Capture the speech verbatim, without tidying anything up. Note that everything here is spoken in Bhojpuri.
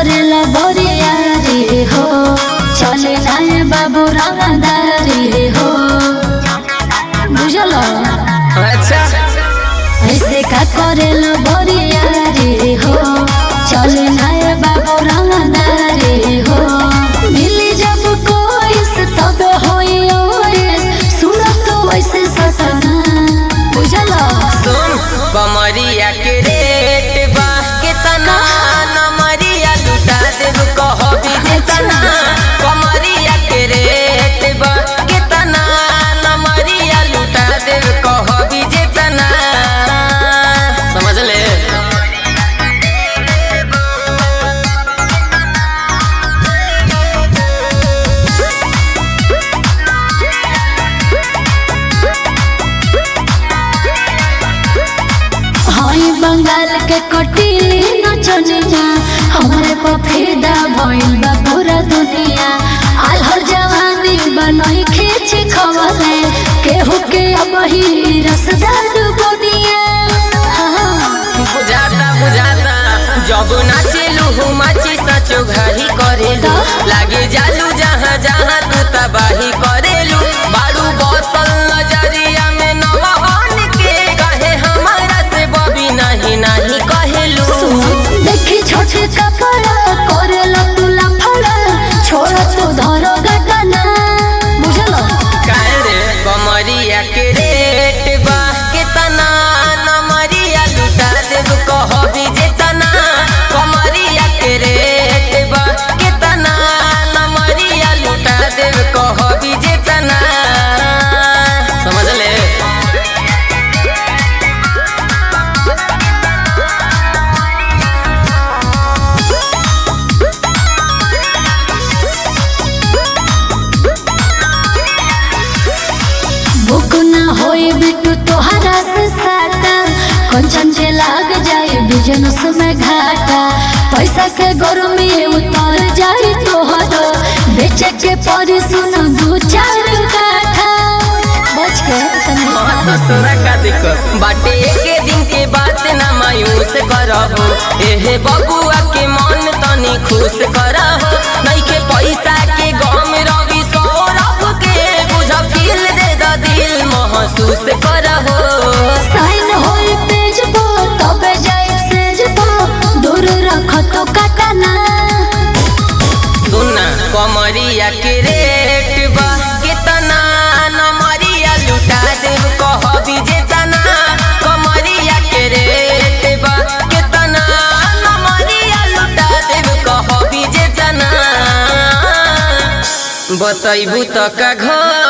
करेला बोरियारी हो चले लाए बाबू रंगदारी हो बुझलो। अच्छा ऐसे का करेला बोरियारी हो चले लाए बाबू रंगदारी हो मिली जब कोई से तब होई सूरत वैसे सतना बुझलो। सुन कमरिया के रेट बा कितना नमरिया लुटा देब कहबी जितना कमरिया के रेट बा कितना नमरिया लुटा देब कहबी जितना समझ ले। बंगाल के कटीली नचनिया हमारे पफेदा भइल बा पूरा दुनिया आल्हर जवानी बनई खींच खवले केहू के अब ही रसदार बुनिया। बुझाता बुझाता जब नाचेलू माची सचो घाही करेलू लागे जालू जहाँ जहाँ तू तबाही करेलू बारू बसल नजरिया में नमहन के कहे हमारा से बबी नहीं नहीं कहेलू। देखी छोटे कपड़ा करेला तू लफड़ा छोड़ा तू धरो गटना बुझलो। काहे रे कमरिया के रेट बा कितना नमरिया लुटा देब कहबी जितना कमरिया के रेट बा कितना नमरिया लुटा देब कहबी जितना समझ ले। बुक ना होई बिटू तोहरा से साटा कंचन जे लाग जाए बिजनेस में घाटा पैसा के गर्मी उतर जाए तोहरो बेचे के परी सुन दू चार काठा बच के तोरा का दिक्कत बाटे एक दिन के बात ना मायूस करहो एहे बबुआ के मन तनी खुश करहो नहीं के पैसा के गम रवि सौरभ के बुझ फील दे द दिल महसूस करहो। साइन होई पेज पर तबे जाए सेज पर दूर रख तो काटना। सुना कमरिया के रेट बा कितना नमरिया लुटा देब कहबी जितना कमरिया के रेट बा कितना नमरिया लुटा देब कहबी जितना बतैबू तो का घर